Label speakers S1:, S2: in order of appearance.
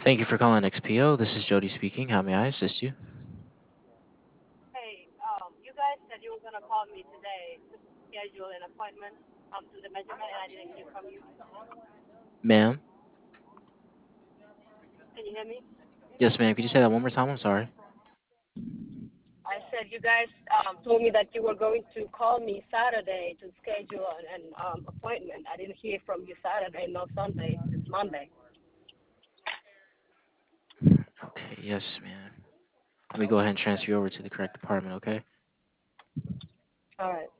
S1: Thank you for calling XPO. This is Jody speaking. How may I assist you?
S2: Hey, you guys said you were gonna call me today to schedule an appointment to the measurement, and I didn't hear from you.
S1: Ma'am?
S2: Can you hear me?
S1: Yes, ma'am. Could you say that one more time? I'm sorry.
S2: I said you guys told me that you were going to call me Saturday to schedule an appointment. I didn't hear from you Saturday, no Sunday. It's Monday.
S1: Okay, yes, ma'am. Let me go ahead and transfer you over to the correct department, okay?
S2: All right.